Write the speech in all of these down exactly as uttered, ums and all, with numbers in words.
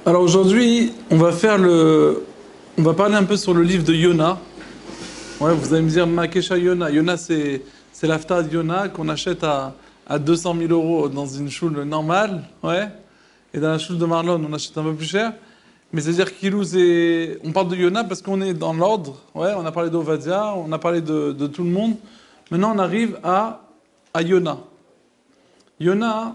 Alors aujourd'hui, on va faire le, on va parler un peu sur le livre de Yona. Ouais, vous allez me dire Makesha Yona. Yona, c'est c'est l'aftar de Yona qu'on achète à à deux cent mille euros dans une choule normale, ouais. Et dans la choule de Marlon, on achète un peu plus cher. Mais c'est-à-dire qu'il c'est, on parle de Yona parce qu'on est dans l'ordre. Ouais, on a parlé d'Ovadia, on a parlé de, de tout le monde. Maintenant, on arrive à à Yona. Yona,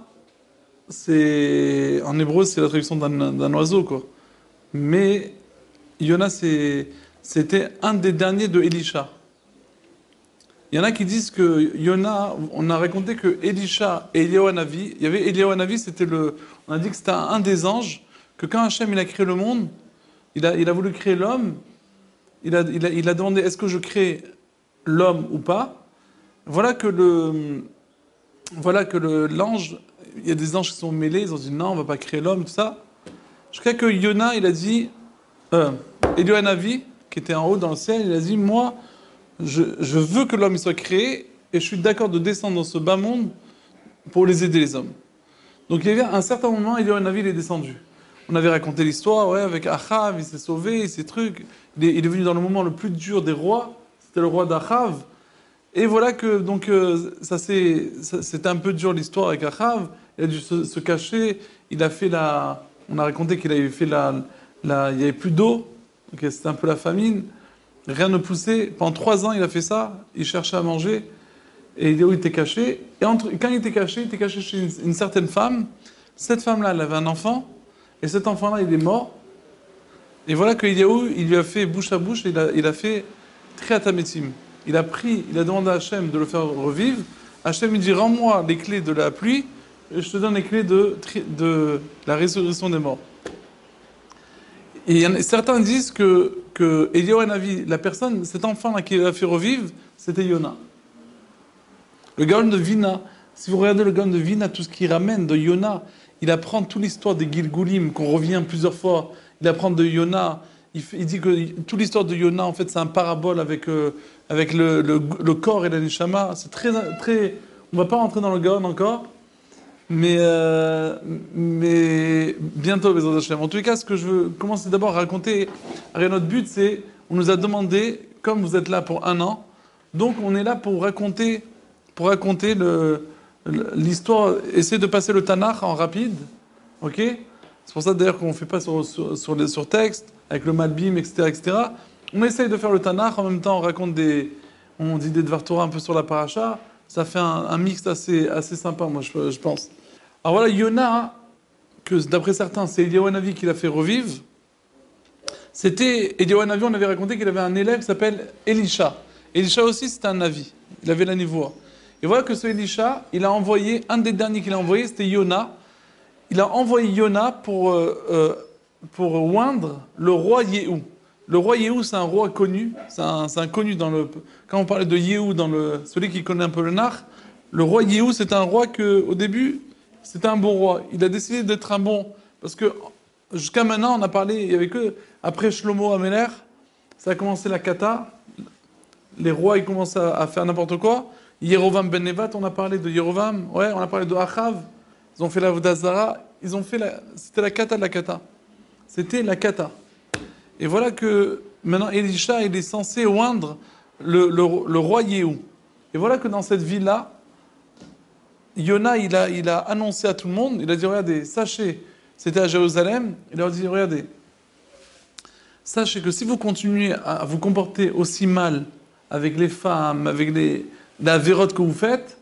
c'est en hébreu, c'est la traduction d'un d'un oiseau, quoi. Mais Yona, c'est, c'était un des derniers de Elisha. Il y en a qui disent que Yona, on a raconté que Elisha et Eliyahu Hanavi, il y avait Eliyahu Hanavi, c'était le, on a dit que c'était un des anges, que quand Hachem il a créé le monde, il a, il a voulu créer l'homme, il a, il a, il a demandé est-ce que je crée l'homme ou pas. Voilà que le, voilà que le, l'ange, il y a des anges qui sont mêlés, ils ont dit non, on va pas créer l'homme, tout ça. Jusqu'à que Yona, il a dit, euh, Eliyahu Hanavi, qui était en haut dans le ciel, il a dit moi, je, je veux que l'homme il soit créé et je suis d'accord de descendre dans ce bas monde pour les aider les hommes. Donc il y avait un certain moment, Eliyahu Hanavi il est descendu. On avait raconté l'histoire, ouais, avec Achav, il s'est sauvé, ces trucs. Il est, il est venu dans le moment le plus dur des rois, c'était le roi d'Achav. Et voilà que donc euh, ça c'est, ça- c'était un peu dur l'histoire avec Achav. Il a dû se, se cacher. Il a fait la, on a raconté qu'il avait fait la, la, il y avait plus d'eau. Donc c'était un peu la famine. Rien ne poussait. Pendant trois ans, il a fait ça. Il cherchait à manger. Et il était caché. Et entre, quand il était caché, il était caché chez une, une certaine femme. Cette femme-là, elle avait un enfant. Et cet enfant-là, il est mort. Et voilà que Eliyahu, il lui a fait bouche à bouche. Et il a, il a fait triatamétim. Il a pris, il a demandé à Hachem de le faire revivre. Hachem lui dit rends-moi les clés de la pluie. Et je te donne les clés de, tri- de la résurrection des morts. Et il y en a- certains disent que, que Eliyahu Hanavi, la personne, cet enfant-là qui l'a fait revivre, c'était Yona. Le Gaon de Vina, si vous regardez le Gaon de Vina, tout ce qu'il ramène de Yona, il apprend toute l'histoire des Gilgulim, qu'on revient plusieurs fois. Il apprend de Yona. Il, fait- il dit que toute l'histoire de Yona, en fait, c'est un parabole avec, euh, avec le, le- le corps et la neshama. C'est très, très. On va pas rentrer dans le Gaon encore. Mais, euh, mais bientôt, Bezrat Hashem. En tous les cas, ce que je veux commencer d'abord à raconter, alors, notre but, c'est, on nous a demandé, comme vous êtes là pour un an, donc on est là pour raconter, pour raconter le, le- l'histoire, essayer de passer le Tanakh en rapide, ok? C'est pour ça d'ailleurs qu'on ne fait pas sur, sur, sur, les- sur texte, avec le Malbim, et cetera, et cetera. On essaye de faire le Tanakh, en même temps on raconte des, on dit des Dvar Torah un peu sur la paracha, ça fait un, un mix assez, assez sympa, moi je, je pense. Alors voilà, Yona, que d'après certains, c'est Eliyahu Hanavi qui l'a fait revivre. C'était Eliyahu Hanavi, on avait raconté qu'il avait un élève qui s'appelle Elisha. Elisha aussi, c'était un Navi. Il avait la névoie. Et voilà que ce Elisha, il a envoyé, un des derniers qu'il a envoyé, c'était Yona. Il a envoyé Yona pour, euh, euh, pour oindre le roi Yehou. Le roi Yehou, c'est un roi connu. C'est un, c'est un connu dans le. Quand on parlait de Yehou, dans le, celui qui connaît un peu le nar, le roi Yehou, c'est un roi que, au début, c'était un bon roi. Il a décidé d'être un bon. Parce que jusqu'à maintenant, on a parlé, il y avait que. Après Shlomo Améler, ça a commencé la kata. Les rois, ils commencent à, à faire n'importe quoi. Yerovam ben Nevat, on a parlé de Yerovam. Ouais, on a parlé de Achav. Ils ont fait la Vodazara. Ils ont fait la. C'était la kata de la kata. C'était la kata. Et voilà que maintenant Elisha, il est censé oindre le, le, le roi Yehou. Et voilà que dans cette ville-là, Yona, il a, il a annoncé à tout le monde, il a dit, regardez, sachez, c'était à Jérusalem, il leur a dit, regardez, sachez que si vous continuez à vous comporter aussi mal avec les femmes, avec les, la vérote que vous faites,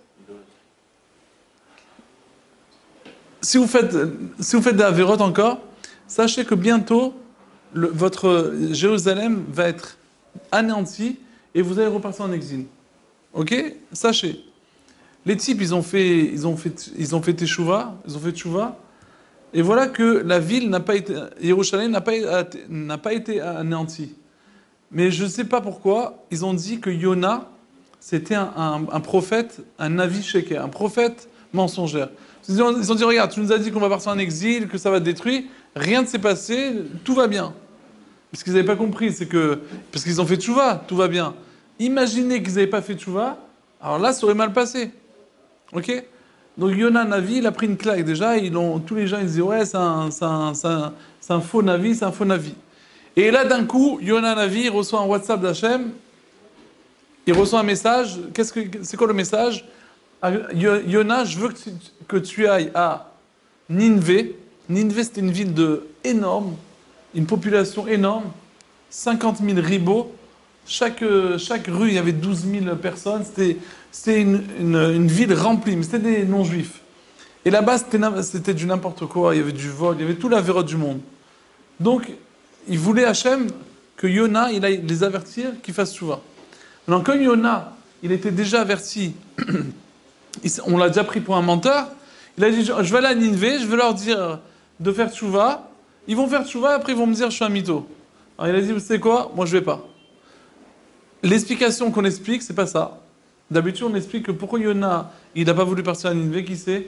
si vous faites, si vous faites de la vérote encore, sachez que bientôt, le- votre Jérusalem va être anéanti et vous allez repartir en exil. Ok? Sachez. Les types, ils ont fait, ils ont fait, ils ont fait teshuva, ils ont fait teshuva, et voilà que la ville n'a pas été, Yerushalayim n'a pas, été- n'a pas été anéantie. Mais je ne sais pas pourquoi, ils ont dit que Yona, c'était un, un- un prophète, un navi sheker, un prophète mensongère. Ils ont, ils ont dit, regarde, tu nous as dit qu'on va partir en exil, que ça va te détruire, rien ne s'est passé, tout va bien. Ce qu'ils n'avaient pas compris, c'est que, parce qu'ils ont fait tchouva, tout va bien. Imaginez qu'ils n'avaient pas fait tchouva, alors là, ça aurait mal passé. Ok? Donc Yona Navi, il a pris une claque déjà. Ils ont, tous les gens ils disaient ouais, c'est un, c'est un, c'est un, c'est un faux Navi, c'est un faux Navi. Et là, d'un coup, Yona Navi, il reçoit un WhatsApp d'Hachem, il reçoit un message. Qu'est-ce que, c'est quoi le message? Yona, je veux que tu, que tu ailles à Ninvé. Ninvé, c'était une ville de, énorme, une population énorme, cinquante mille ribos. Chaque, chaque rue, il y avait douze mille personnes. C'était, c'était une, une, une ville remplie, mais c'était des non-juifs. Et là-bas, c'était, c'était du n'importe quoi. Il y avait du vol, il y avait tout la vérote du monde. Donc, il voulait Hachem que Yona, il aille les avertir qu'ils fassent tchouva. Maintenant, comme Yona, il était déjà averti, on l'a déjà pris pour un menteur, il a dit, je vais aller à Ninvé, je vais leur dire de faire tchouva. Ils vont faire tchouva, après ils vont me dire je suis un mytho. Alors il a dit, vous savez quoi? Moi je vais pas. L'explication qu'on explique, c'est pas ça. D'habitude, on explique que pourquoi Yona, il n'a pas voulu partir à Ninvé, qui sait?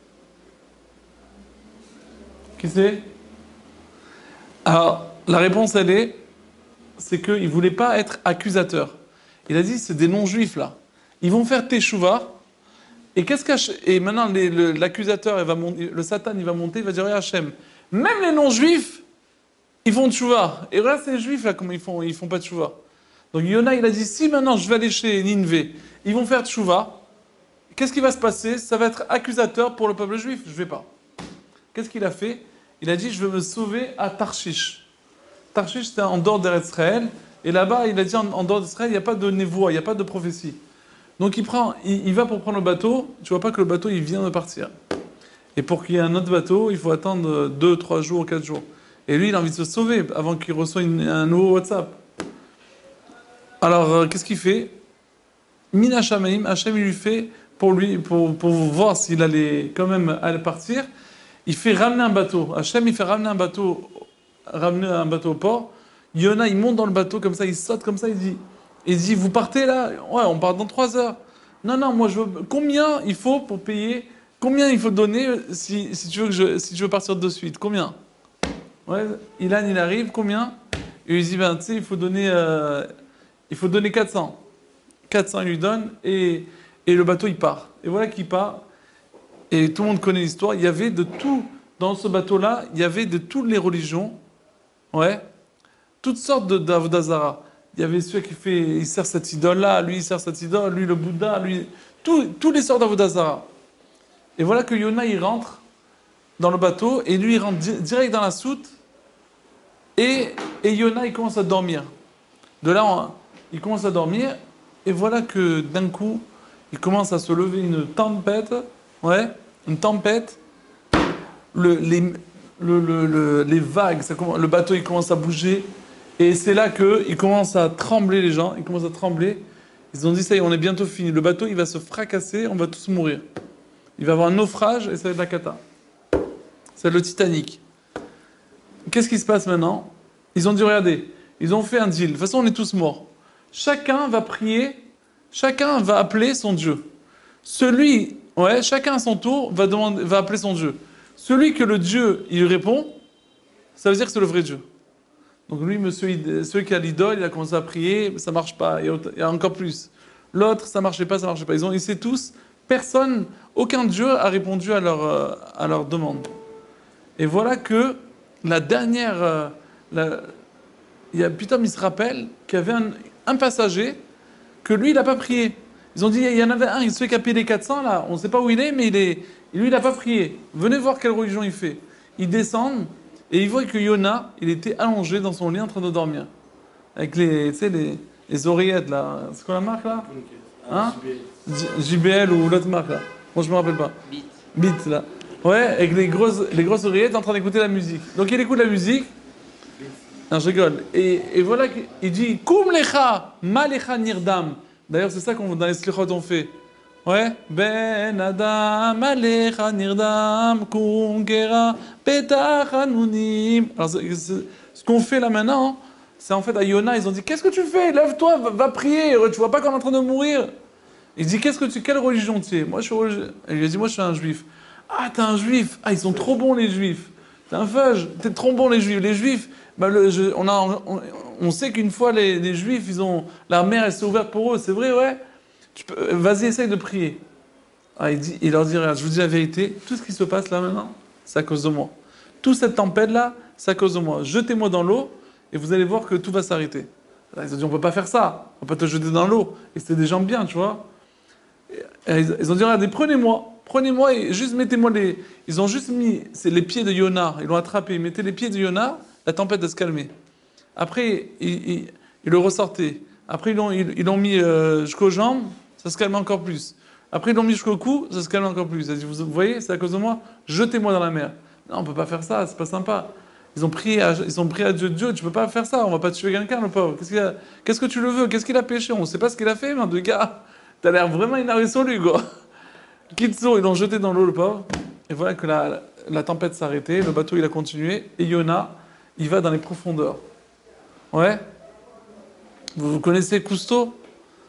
Qui sait? Alors, la réponse, elle est, c'est qu'il ne voulait pas être accusateur. Il a dit, c'est des non-juifs, là. Ils vont faire teshuva. Et qu'est-ce qu'Hachem... Et maintenant, les, le, l'accusateur, il va monter, le Satan, il va monter, il va dire, Hachem, même les non-juifs, ils font teshuva. Et regarde ces juifs, là, comment ils font, ils font pas teshuva. Donc, Yona, il a dit, si maintenant je vais aller chez Ninvé, ils vont faire teshuva, qu'est-ce qui va se passer? Ça va être accusateur pour le peuple juif. Je ne vais pas. Qu'est-ce qu'il a fait? Il a dit, je veux me sauver à Tarshish. Tarshish, c'était en dehors d'Israël. Et là-bas, il a dit, en, en dehors d'Israël, il n'y a pas de névoie, il n'y a pas de prophétie. Donc il, prend, il, il va pour prendre le bateau. Tu vois pas que le bateau, il vient de partir. Et pour qu'il y ait un autre bateau, il faut attendre deux, trois jours, quatre jours. Et lui, il a envie de se sauver avant qu'il reçoive une, un nouveau WhatsApp. Alors, euh, qu'est-ce qu'il fait? Mina Shamaim, Hachem, il lui fait, pour, lui, pour, pour voir s'il allait quand même aller partir, il fait ramener un bateau. Hachem, il fait ramener un bateau, ramener un bateau au port. Yona, il monte dans le bateau comme ça, il saute comme ça, il dit, il dit, vous partez là? Ouais, on part dans trois heures. Non, non, moi je veux. Combien il faut pour payer? Combien il faut donner si, si tu veux que je, si tu veux partir de suite? Combien? Ouais, Ilan, il arrive, combien? Et il dit, ben tu sais, il faut donner, euh, il faut donner quatre cents. quatre cents, il lui donne et, et le bateau il part. Et voilà qu'il part. Et tout le monde connaît l'histoire. Il y avait de tout dans ce bateau-là. Il y avait de toutes les religions, ouais, toutes sortes de d'Avodazara. Il y avait celui qui fait, il sert cette idole-là, lui il sert cette idole, lui le Bouddha, lui, tout, tous les sortes d'Avodazara. Et voilà que Yona il rentre dans le bateau et lui il rentre di- direct dans la soute et, et Yona il commence à dormir. De là, on- il commence à dormir et voilà que d'un coup il commence à se lever une tempête, ouais, une tempête. Le, les, le, le, le- les vagues, ça commence- le bateau il commence à bouger. Et c'est là qu'ils commencent à trembler, les gens. Ils commencent à trembler. Ils ont dit, ça y est, on est bientôt fini. Le bateau, il va se fracasser, on va tous mourir. Il va y avoir un naufrage et ça va être la cata. C'est le Titanic. Qu'est-ce qui se passe maintenant? Ils ont dit, regardez, ils ont fait un deal. De toute façon, on est tous morts. Chacun va prier, chacun va appeler son Dieu. Celui, ouais, chacun à son tour va, demander, va appeler son Dieu. Celui que le Dieu, il lui répond, ça veut dire que c'est le vrai Dieu. Donc lui, monsieur, celui qui a l'idole, il a commencé à prier, ça marche pas, il y a encore plus. L'autre, ça marchait pas, ça marchait pas. Ils ont essayé tous, personne, aucun Dieu a répondu à leur, à leur demande. Et voilà que la dernière, euh, la, il y a, putain, il se rappelle qu'il y avait un, un passager que lui, il n'a pas prié. Ils ont dit, il y en avait un, celui qui a payé les quatre cents là, on ne sait pas où il est, mais il est, lui, il n'a pas prié. Venez voir quelle religion il fait. Ils descendent. Et il voit que Yona, il était allongé dans son lit en train de dormir. Avec les, tu sais, les, les oreillettes, là. C'est quoi la marque, là? Hein? J B L ou l'autre marque, là. Moi, je me rappelle pas. Beat. Beat, là. Ouais, avec les grosses, les grosses oreillettes en train d'écouter la musique. Donc, il écoute la musique. Non, je rigole. Et, et voilà qu'il dit, Koum lecha, ma lecha nirdam. D'ailleurs, c'est ça qu'on dans les slichot on fait. Ouais, Ben Adam, Alecha Nirdam, Kungera, Petach Hanunim. Alors, c'est- c'est- ce qu'on fait là maintenant, c'est en fait à Yona, ils ont dit, qu'est-ce que tu fais? Lève-toi, va, va prier, tu vois pas qu'on est en train de mourir? Il dit, qu'est-ce que tu, quelle religion tu es? Moi, je suis religi- Il lui a dit, moi, je suis un juif. Ah, t'es un juif? Ah, ils sont trop bons, les juifs. T'es un feuge, t'es trop bon, les juifs. Les juifs, bah, le- je- on, a, on, on sait qu'une fois, les, les juifs, ils ont, la mer, elle s'est ouverte pour eux, c'est vrai, ouais? Tu peux- Vas-y, essaye de prier. Ah, il, dit, il leur dit, regarde, je vous dis la vérité, tout ce qui se passe là maintenant, c'est à cause de moi. Toute cette tempête-là, c'est à cause de moi. Jetez-moi dans l'eau et vous allez voir que tout va s'arrêter. Ils ont dit, on ne peut pas faire ça, on ne peut pas te jeter dans l'eau. Et c'était des gens bien, tu vois. Et ils ont dit, regardez, prenez-moi, prenez-moi et juste mettez-moi les... Ils ont juste mis c'est les pieds de Yona, ils l'ont attrapé, ils mettaient les pieds de Yona, la tempête va se calmer. Après, ils, ils, ils le ressortaient. Après, ils l'ont ils, ils l'ont mis euh, jusqu'aux jambes, ça se calme encore plus. Après, ils l'ont mis jusqu'au cou, ça se calme encore plus. Ils ont dit, vous voyez, c'est à cause de moi, jetez-moi dans la mer. Non, on ne peut pas faire ça, c'est pas sympa. Ils ont prié à, ils ont prié à Dieu, Dieu, tu peux pas faire ça, on va pas tuer quelqu'un, le pauvre. Qu'est-ce, qu'il a, qu'est-ce que tu le veux? Qu'est-ce qu'il a péché? On ne sait pas ce qu'il a fait, mais de gars, t'as l'air vraiment irrésolu, quoi. Kitso, ils l'ont jeté dans l'eau, le pauvre. Et voilà que la, la tempête s'est arrêtée, le bateau, il a continué. Et Yona, il va dans les profondeurs. Ouais? Vous, vous connaissez Cousteau?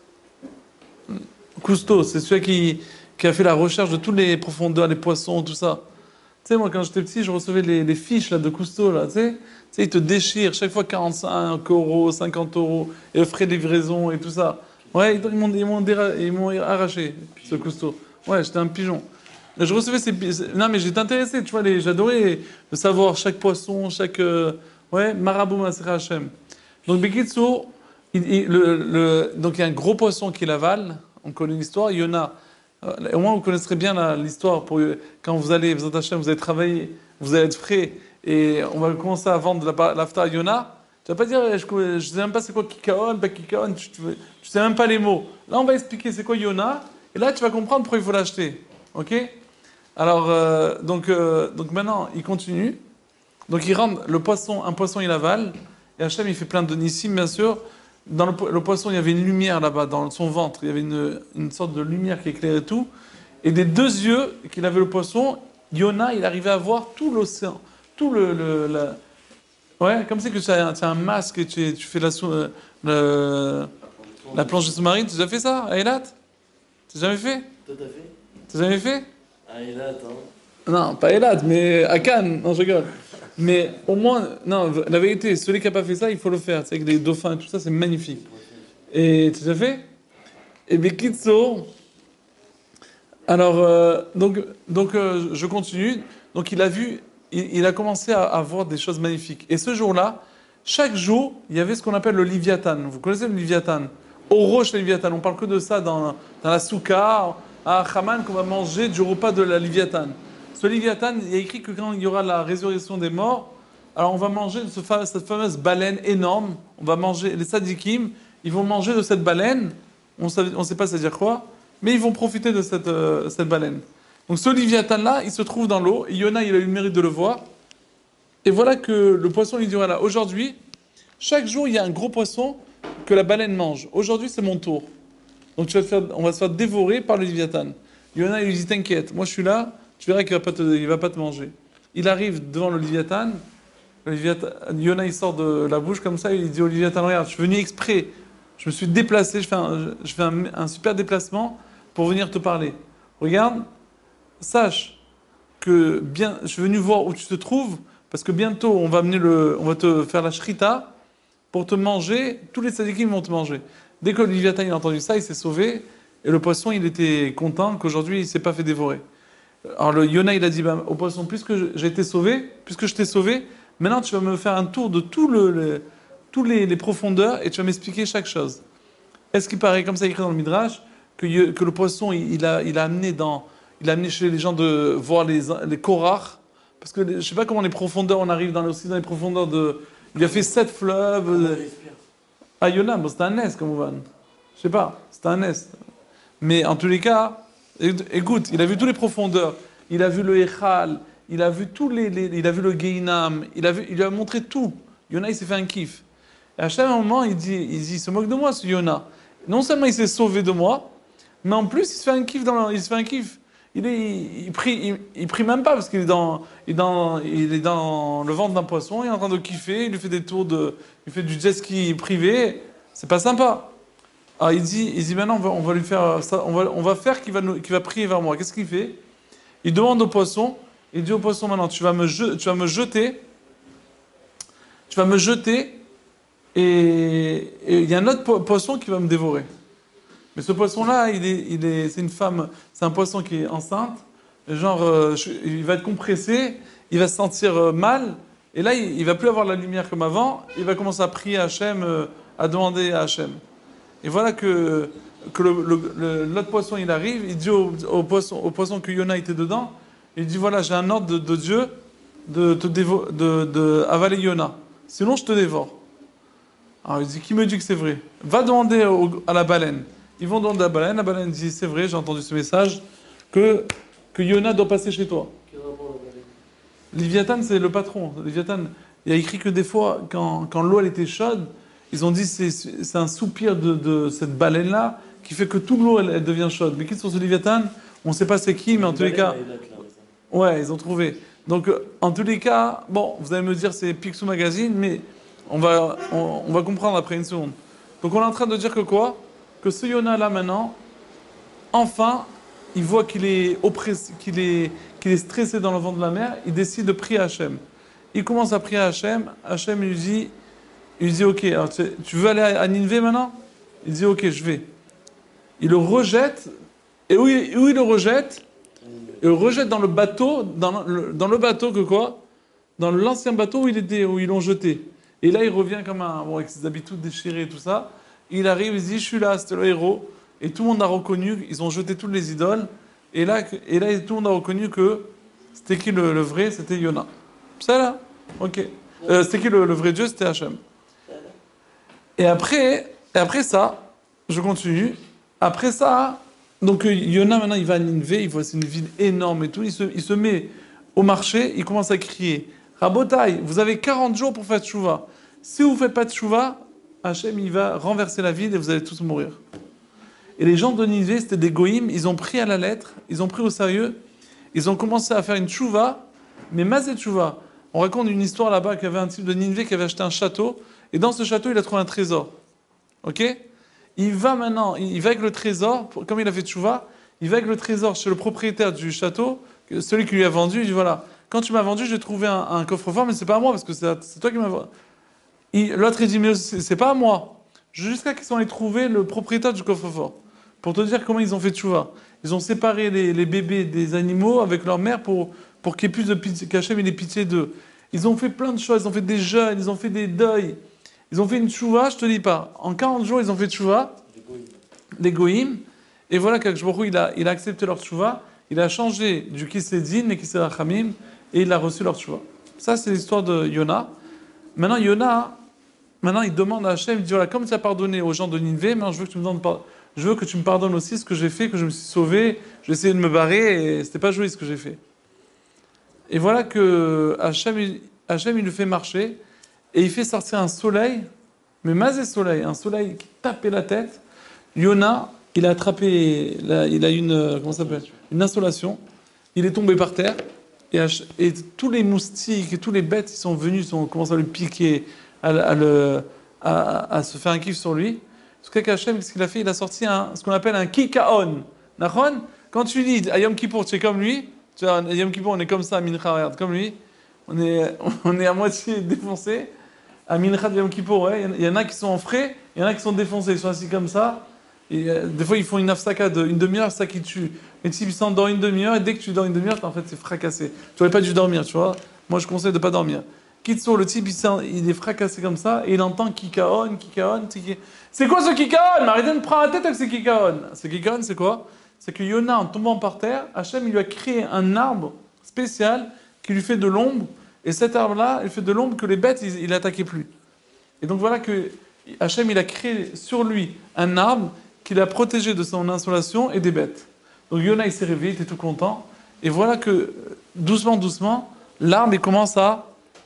Cousteau, c'est celui qui, qui a fait la recherche de toutes les profondeurs, les poissons, tout ça. Tu sais, moi, quand j'étais petit, je recevais les, les fiches là, de Cousteau, là, tu sais. Tu sais, ils te déchirent, chaque fois quarante-cinq euros, cinquante euros, et le frais de livraison et tout ça. Ouais, ils m'ont, ils m'ont, déra... ils m'ont arraché, ce Cousteau. Ouais, j'étais un pigeon. Je recevais ces... Non, mais j'étais intéressé, tu vois, les... j'adorais de savoir chaque poisson, chaque... Euh... Ouais, Marabout Masera Hachem. Donc, Bekitsu, il, il, le, le... donc il y a un gros poisson qui l'avale, on connaît l'histoire, Yona. Euh, au moins, vous connaisserez bien la, l'histoire. Pour, quand vous allez, vous êtes Hachem, vous allez travailler, vous allez être frais, et on va commencer à vendre la, l'afta à Yona. Tu vas pas dire, je ne sais même pas c'est quoi Kikaon, pas Kikaon, tu ne sais même pas les mots. Là, on va expliquer c'est quoi Yona, et là, tu vas comprendre pourquoi il faut l'acheter. Ok? Alors, euh, donc, euh, donc maintenant, il continue. Donc, il rentre, le poisson, un poisson, il avale, et Hachem, il fait plein de nissim, bien sûr. Dans le, le poisson, il y avait une lumière là-bas, dans son ventre. Il y avait une, une sorte de lumière qui éclairait tout. Et des deux yeux qu'il avait le poisson, Yona, il arrivait à voir tout l'océan, tout le... le la... Ouais, comme c'est que tu as, tu as un masque et tu, tu fais la, sous, le, la plongée sous-marine. Tu as déjà fait ça, à Eilat? Tu n'as jamais fait? Tout à fait. Tu n'as jamais fait? À Eilat, hein. Non, pas Eilat, mais à Cannes. Non, je rigole. Mais au moins, non, la vérité, celui qui n'a pas fait ça, il faut le faire. Tu sais, avec les dauphins et tout ça, c'est magnifique. Et tu as fait? Et Bekitso, alors, euh, donc, donc euh, je continue. Donc, il a vu, il, il a commencé à, à voir des choses magnifiques. Et ce jour-là, chaque jour, il y avait ce qu'on appelle le Léviathan. Vous connaissez le Léviathan? Au roche, le Léviathan. On parle que de ça dans, dans la souka, à Haman, qu'on va manger du repas de la Léviathan. Ce Léviathan, il y a écrit que quand il y aura la résurrection des morts, alors on va manger de ce, cette fameuse baleine énorme. On va manger, les sadikim, ils vont manger de cette baleine. On ne sait pas ça veut dire quoi, mais ils vont profiter de cette, euh, cette baleine. Donc ce Léviathan-là, il se trouve dans l'eau, et Yona, il a eu le mérite de le voir. Et voilà que le poisson lui dit, voilà, aujourd'hui, chaque jour, il y a un gros poisson que la baleine mange. Aujourd'hui, c'est mon tour. Donc tu vas te faire, on va se faire dévorer par le Léviathan. Yona, il lui dit, t'inquiète, moi je suis là, tu verras qu'il ne va, pas te, va pas te manger. Il arrive devant le Léviathan, le Léviathan, Yona, il sort de la bouche comme ça, il dit au Léviathan, regarde, je suis venu exprès, je me suis déplacé, je fais un, je fais un, un super déplacement pour venir te parler. Regarde, sache que bien, je suis venu voir où tu te trouves, parce que bientôt, on va, amener le, on va te faire la shrita pour te manger, tous les sadikim vont te manger. Dès que le Léviathan il a entendu ça, il s'est sauvé, et le poisson, il était content qu'aujourd'hui, il ne s'est pas fait dévorer. Alors le Yona, il a dit, bah, au poisson, puisque j'ai été sauvé, puisque je t'ai sauvé, maintenant tu vas me faire un tour de tout le, le, tous les, les profondeurs et tu vas m'expliquer chaque chose. Est-ce qu'il paraît, comme ça écrit dans le Midrash, que, que le poisson, il, il, a, il, a amené dans, il a amené chez les gens de voir les, les korach, parce que je ne sais pas comment les profondeurs, on arrive dans, aussi dans les profondeurs de... Il a fait sept fleuves. Ah, Yona, bon, c'était un nest, comme on va. Je sais pas, c'était un nest. Mais en tous les cas, écoute, il a vu toutes les profondeurs. Il a vu le Echal, il a vu tous les, les il a vu le Geinam, il a vu, il lui a montré tout. Yona, il s'est fait un kiff. Et à chaque moment, il dit, il dit, il se moque de moi, ce Yona. Non seulement il s'est sauvé de moi, mais en plus, il se fait un kiff dans, il se fait un kiff. Il est, il, il prie, il, il prie même pas parce qu'il est dans, il est dans, il est dans le ventre d'un poisson, il est en train de kiffer, il lui fait des tours de, il fait du jet ski privé. C'est pas sympa. Alors il dit, il dit maintenant on va, on va lui faire ça, on va, on va faire qu'il va, nous, qu'il va prier vers moi. Qu'est-ce qu'il fait? Il demande au poisson, il dit au poisson maintenant tu vas me, je, tu vas me jeter, tu vas me jeter et il y a un autre po- poisson qui va me dévorer. Mais ce poisson-là, il est, il est, c'est une femme, c'est un poisson qui est enceinte, genre euh, je, il va être compressé, il va se sentir euh, mal Et là, il ne va plus avoir la lumière comme avant, il va commencer à prier à Hachem, euh, à demander à Hachem. Et voilà que, que le, le, le, l'autre poisson, il arrive, il dit au, au, poisson, au poisson que Yona était dedans, il dit voilà, j'ai un ordre de, de Dieu de, te dévo- de, de avaler Yona. Sinon, je te dévore. Alors il dit, qui me dit que c'est vrai? Va demander au, à la baleine. Ils vont demander à la baleine, la baleine dit, c'est vrai, j'ai entendu ce message, que, que Yona doit passer chez toi. Quel rapport la baleine? Léviathan, c'est le patron. Léviathan, il a écrit que des fois, quand, quand l'eau elle était chaude, ils ont dit c'est c'est un soupir de, de cette baleine-là qui fait que toute l'eau elle, elle devient chaude. Mais qui sont ce Léviathan? On ne sait pas c'est qui, mais en tous les cas, ouais, ils ont trouvé. Donc, en tous les cas, bon, vous allez me dire c'est Picsou Magazine, mais on va, on, on va comprendre après une seconde. Donc, on est en train de dire que quoi? Que ce Yona-là, maintenant, enfin, il voit qu'il est oppressé, qu'il est, qu'il est stressé dans le vent de la mer, il décide de prier à Hachem. Il commence à prier à Hachem, Hachem lui dit, il lui dit ok, alors tu, tu veux aller à Nineveh maintenant? Il dit ok, je vais. Il le rejette, et où il, où il le rejette? Il le rejette dans le bateau, dans le, dans le bateau que quoi? Dans l'ancien bateau où, il était, où ils l'ont jeté. Et là il revient comme un, bon, avec ses habits tout déchirés et tout ça, il arrive, il dit je suis là, c'était le héros. Et tout le monde a reconnu, ils ont jeté toutes les idoles. Et là, et là tout le monde a reconnu que c'était qui le, le vrai? C'était Yona. C'est là? Ok. Euh, c'était qui le, le vrai Dieu? C'était Hachem. Et après, et après ça, je continue. Après ça, donc Yona maintenant il va à Nineveh, il voit c'est une ville énorme et tout. Il se, il se met au marché, il commence à crier Rabotai, vous avez quarante jours pour faire tchouva. Si vous ne faites pas de tchouva, Hachem il va renverser la ville et vous allez tous mourir. Et les gens de Nineveh, c'était des goïms, ils ont pris à la lettre, ils ont pris au sérieux, ils ont commencé à faire une tchouva, mais mazé tchouva. On raconte une histoire là-bas qu'il y avait un type de Nineveh qui avait acheté un château, et dans ce château, il a trouvé un trésor. Ok? Il va maintenant, il va avec le trésor, comme il a fait tchouva, il va avec le trésor chez le propriétaire du château, celui qui lui a vendu, il dit voilà, quand tu m'as vendu, j'ai trouvé un, un coffre-fort, mais c'est pas à moi, parce que c'est, c'est toi qui m'as vendu. L'autre, il dit mais c'est, c'est pas à moi. Jusqu'à qu'ils sont allés trouver le propriétaire du coffre-fort. Pour te dire comment ils ont fait tchouva. Ils ont séparé les, les bébés des animaux avec leur mère pour, pour qu'il y ait plus de pitié, qu'Hachem ait pitié d'eux. Ils ont fait plein de choses, ils ont fait des jeûnes, ils ont fait des deuils. Ils ont fait une tchouva, je te dis pas. En quarante jours, ils ont fait tchouva, les goïms. Et voilà qu'Akadosh Baruch Hu, il a, il a accepté leur tchouva. Il a changé du kisédine et kisérachamim et il a reçu leur tchouva. Ça, c'est l'histoire de Yona. Maintenant, Yona, maintenant, il demande à Hachem, il dit voilà, comme tu as pardonné aux gens de Nineveh, maintenant je veux que tu me donnes pardon. Je veux que tu me pardonnes aussi ce que j'ai fait, que je me suis sauvé, j'ai essayé de me barrer et c'était pas joli ce que j'ai fait. Et voilà que Hachem, Hachem il le fait marcher et il fait sortir un soleil, mais mazé soleil, un soleil qui tapait la tête. Yona, il a attrapé, il a une, comment ça s'appelle, une insolation. Il est tombé par terre et, et tous les moustiques et tous les bêtes ils sont venus, ils ont commencé à le piquer, à, à, le, à, à se faire un kiff sur lui. Parce qu'Hachem, ce qu'il a fait, il a sorti un, ce qu'on appelle un kikaon. Nachon, quand tu dis à Yom Kippour, tu es comme lui, tu vois, à Yom Kippour, on est comme ça, à Mincha, regarde, comme lui, on est, on est à moitié défoncé. À Mincha de Yom Kippour, ouais, il y en a qui sont en frais, il y en a qui sont défoncés, ils sont assis comme ça. Et, euh, des fois, ils font une afsaka de une demi-heure, ça qui tue. Et tu s'endors une demi-heure, et dès que tu dors une demi-heure, en fait, c'est fracassé. Tu n'aurais pas dû dormir, tu vois. Moi, je conseille de ne pas dormir. Kitso, le type, il est fracassé comme ça, et il entend Kikaon, Kikaon, Kikaon. C'est quoi ce Kikaon? Arrêtez de me prendre la tête avec ce Kikaon. Ce Kikaon, c'est quoi? C'est que Yona, en tombant par terre, Hachem, il lui a créé un arbre spécial qui lui fait de l'ombre, et cet arbre-là, il fait de l'ombre que les bêtes, il n'attaquaient plus. Et donc voilà que Hachem, il a créé sur lui un arbre qui l'a protégé de son insolation et des bêtes. Donc Yona, il s'est réveillé, il était tout content, et voilà que, doucement, doucement, l'arbre, il commence à...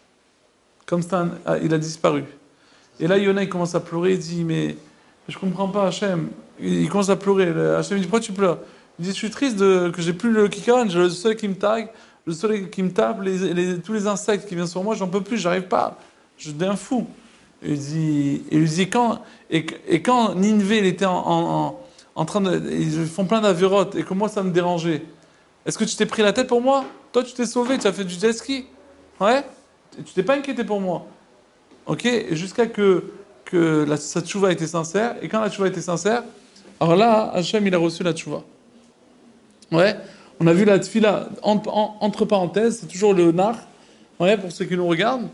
Comme ça, il a disparu. Et là, Yona, il commence à pleurer, il dit, mais je comprends pas, Hachem. Il commence à pleurer. Hachem dit, pourquoi tu pleures? Il dit, je suis triste de, que j'ai plus le kikaon, j'ai le soleil qui me tague, le soleil qui me tape, les, les, tous les insectes qui viennent sur moi, j'en peux plus, j'arrive pas. Je deviens fou. Et il dit, et il dit quand, et, et quand Nineveh, il était en, en, en train de, ils font plein d'avérotes, et que moi, ça me dérangeait. Est-ce que tu t'es pris la tête pour moi? Toi, tu t'es sauvé, tu as fait du jet ski. Ouais? Tu t'es pas inquiété pour moi. Ok? Et jusqu'à que, que la, sa tchouva était sincère. Et quand la tchouva était sincère, alors là, Hachem, il a reçu la tchouva. Ouais? On a vu la tfila, en, en, entre parenthèses, c'est toujours le nar. ouais, pour ceux qui nous regardent,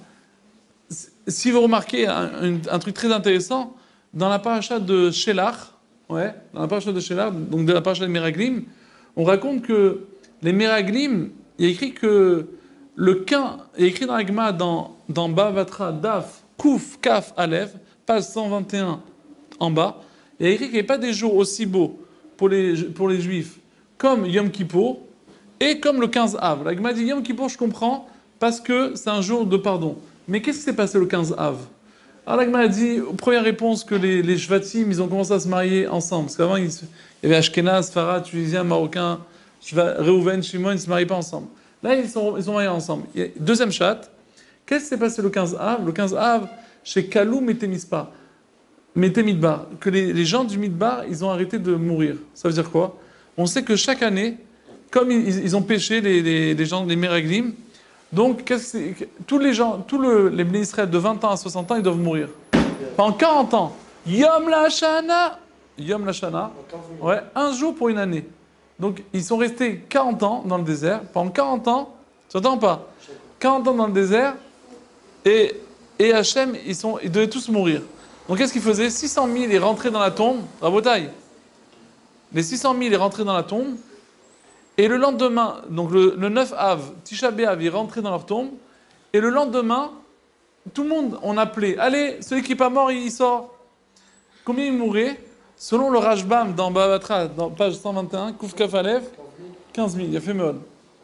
si vous remarquez un, un, un truc très intéressant, dans la paracha de Shelach, ouais, dans la paracha de Shelach, donc de la paracha des Meraglim, on raconte que les Meraglim, il y a écrit que le quin, il y a écrit dans la Gemara, dans, dans Bavatra, Daf, Kouf, Kaf, Aleph, page cent vingt et un en bas, il y a écrit qu'il n'y avait pas des jours aussi beaux pour les, pour les Juifs comme Yom Kippour et comme le quinze Av. La Gemara dit Yom Kippour, je comprends, parce que c'est un jour de pardon. Mais qu'est-ce qui s'est passé le quinze Av? Alors la Gemara dit, première réponse, que les, les Shvatim, ils ont commencé à se marier ensemble. Parce qu'avant, il, il y avait Ashkenaz, Farad, Tunisien, Marocain, Reuven, Shimon, ils ne se mariaient pas ensemble. Là, ils sont, ils sont mariés ensemble. Et deuxième chat, qu'est-ce qui s'est passé le quinze Av? Le quinze Av, chez Kaloum et Temispa. Mettez Midbar, que les, les gens du Midbar, ils ont arrêté de mourir. Ça veut dire quoi? On sait que chaque année, comme ils, ils ont péché, les, les, les gens, les Meraglim, donc qu'est-ce que tous les gens, tous le, les Bnei Israël de vingt ans à soixante ans, ils doivent mourir. Pendant quarante ans. Yom Lashana, Yom Lashana, ouais, un jour pour une année. Donc ils sont restés quarante ans dans le désert. Pendant quarante ans, tu entends pas? quarante ans dans le désert, et, et Hachem, ils, sont, ils devaient tous mourir. Donc qu'est-ce qu'ils faisaient? six cent mille, ils rentraient dans la tombe, Rabotaï. Les six cent mille, ils rentraient dans la tombe, et le lendemain, donc le, le neuf Av, Tisha B'Av, ils rentraient dans leur tombe, et le lendemain, tout le monde, on appelait, allez, celui qui n'est pas mort, il sort. Combien il mourrait? Selon le Rashbam, dans Bavatra, dans page cent vingt et un, Kouf Kaf Alev, quinze mille, il y a fait Meod.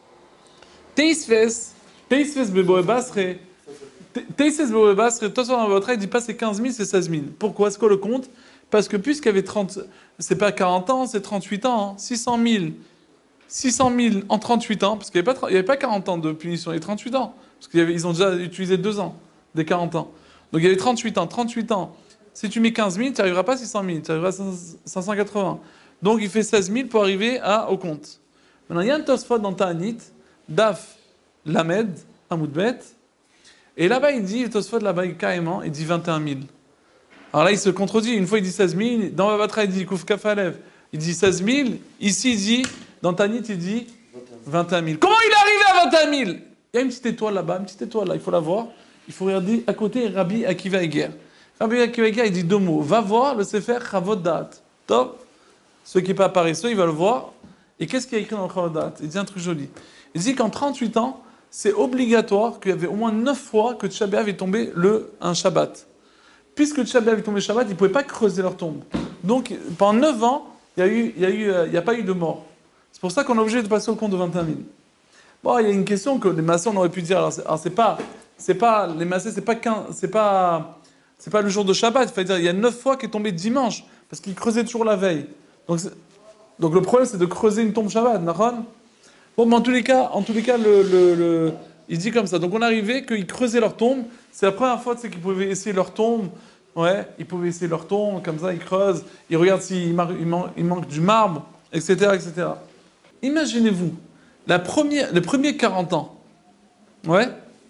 Teisfes, Teisfes Beboe Basre, Teisfes Beboe Basre, toi sur Bavatra, il dit pas c'est quinze mille, c'est seize mille. Pourquoi? C'est quoi le compte? Parce que puisqu'il y avait trente, c'est pas quarante ans, c'est trente-huit ans, hein, six cent mille. six cent mille en trente-huit ans, parce qu'il n'y avait, avait pas quarante ans de punition, il y avait trente-huit ans. Parce qu'ils ont déjà utilisé deux ans des quarante ans. Donc il y avait trente-huit ans. trente-huit ans, si tu mets quinze mille, tu n'arriveras pas à six cent mille, tu arriveras à cinq cent quatre-vingts. Donc il fait seize mille pour arriver à, au compte. Maintenant, il y a un Tosfot dans Ta'anit, Daf, Lamed, Amoudbet, et là-bas il dit, le Tosfot là-bas carrément, il dit vingt et un mille. Alors là il se contredit, une fois il dit seize mille, dans Bavatra il dit Kouf Kaf Alev, il dit seize mille, ici il dit, dans Tanit il dit vingt et un mille. Comment il est arrivé à vingt et un mille? Il y a une petite étoile là-bas, une petite étoile là, il faut la voir. Il faut regarder à côté Rabbi Akiva Eger. Rabbi Akiva Eger il dit deux mots, va voir le Sefer Chavot Da'at. Top. Ceux qui ne sont pas paresseux, ils vont le voir. Et qu'est-ce qu'il y a écrit dans le Chavot Da'at? Il dit un truc joli. Il dit qu'en trente-huit ans, c'est obligatoire qu'il y avait au moins neuf fois que Tisha B'Av est tombé le, un Shabbat. Puisque Tisha B'Av est tombé le Shabbat, ils ne pouvaient pas creuser leur tombe. Donc pendant neuf ans, il n'y a, eu, il y a, eu, il y a pas eu de mort. C'est pour ça qu'on est obligé de passer au compte de vingt et un mille. Bon, il y a une question que les maçons on aurait pu dire. Alors, c'est, alors c'est pas, c'est pas, les maçons, c'est pas qu'un, c'est pas, c'est pas le jour de Shabbat. Il faut dire, il y a neuf fois qui est tombé dimanche parce qu'ils creusaient toujours la veille. Donc, donc le problème, c'est de creuser une tombe Shabbat, Nahon. Bon, mais en tous les cas, en tous les cas, le, le, le, il dit comme ça. Donc on arrivait qu'ils creusaient leur tombe. C'est la première fois, c'est qu'ils pouvaient essayer leur tombe. Ouais, ils pouvaient essayer leur tombe comme ça. Ils creusent, ils regardent s'il mar- il man- il manque du marbre, et cetera, et cetera. Imaginez-vous, la première, les premiers quarante ans, ouais,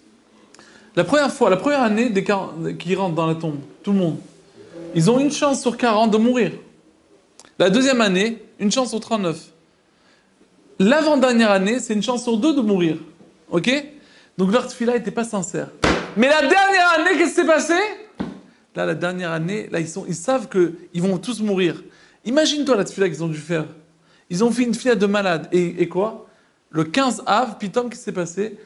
la première fois, la première année des quarante, qui rentrent dans la tombe, tout le monde, ils ont une chance sur quarante de mourir. La deuxième année, une chance sur trente-neuf. L'avant-dernière année, c'est une chance sur deux de mourir. Ok? Donc leur tefila n'était pas sincère. Mais la dernière année, qu'est-ce qui s'est passé? Là, la dernière année, là, ils, sont, ils savent qu'ils vont tous mourir. Imagine-toi la tefila qu'ils ont dû faire. Ils ont fait une tefila de malade. Et, et quoi? Le quinze Av, Pitom, qu'est-ce qui s'est passé?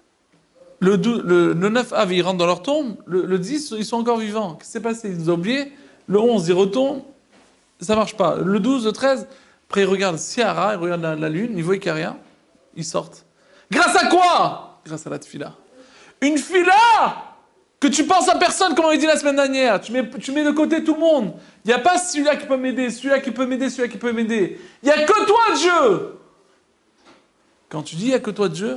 Le, douze, le, le neuf Av, ils rentrent dans leur tombe. Le, le dix, ils sont encore vivants. Qu'est-ce qui s'est passé? Ils ont oublié. Le onze, ils retombent. Ça marche pas. Le douze, le treize, après ils regardent Sihara, ils regardent la, la lune, ils voient qu'il n'y a rien. Ils sortent. Grâce à quoi? Grâce à la tefila. Une fila que tu penses à personne, comme on l'a dit la semaine dernière. Tu mets, tu mets de côté tout le monde. Il n'y a pas celui-là qui peut m'aider, celui-là qui peut m'aider, celui-là qui peut m'aider. Il n'y a que toi, Dieu. Quand tu dis il n'y a que toi, Dieu,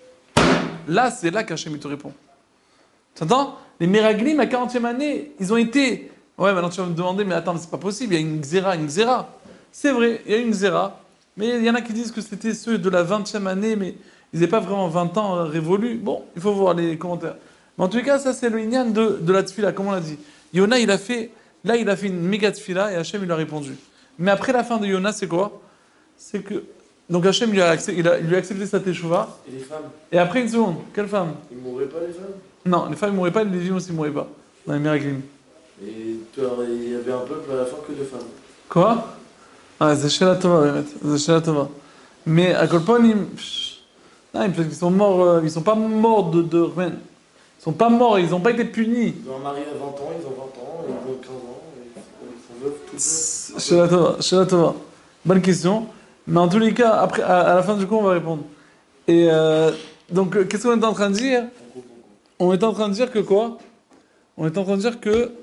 là, c'est là qu'Hachem te répond. Tu entends? Les Meraglim, à quarantième année, ils ont été... Ouais, maintenant tu vas me demander, mais attends, mais c'est pas possible, il y a une xéra, une xéra. C'est vrai, il y a une xéra. Mais il y en a qui disent que c'était ceux de la vingtième année, mais ils n'avaient pas vraiment vingt ans euh, révolus. Bon, il faut voir les commentaires. Mais en tout cas, ça, c'est le inyan de, de la tefila, comme on l'a dit. Yona, il a fait... Là, il a fait une méga tefila et Hachem, il a répondu. Mais après la fin de Yona, c'est quoi? C'est que donc Hachem lui a, accep- il a- il lui a accepté sa teshuva. Et les femmes? Et après une seconde, quelle femme? Ils mourraient pas, les femmes? Non, les femmes ne mourraient pas, les lévites aussi ne mourraient pas. Dans les miracles. Et toi, il y avait un peuple à la fin que de femmes. Quoi? Ah, c'est chez la Tova, באמת. C'est chez la Tova. Mais à Kolponim, non, peut-être qu'ils sont morts, euh, ils sont pas morts de, de, Ils sont pas morts, ils n'ont pas été punis. Ils ont un mari à vingt ans, ils ont vingt ans, ils ont quinze ans, et ils sont veufs tous deux. Chez la Tova, chez la Tova. Bonne question. Mais en tous les cas, après, à, à la fin du cours, on va répondre. Et euh, donc, euh, qu'est-ce qu'on est en train de dire? On est en train de dire que quoi? On est en train de dire que.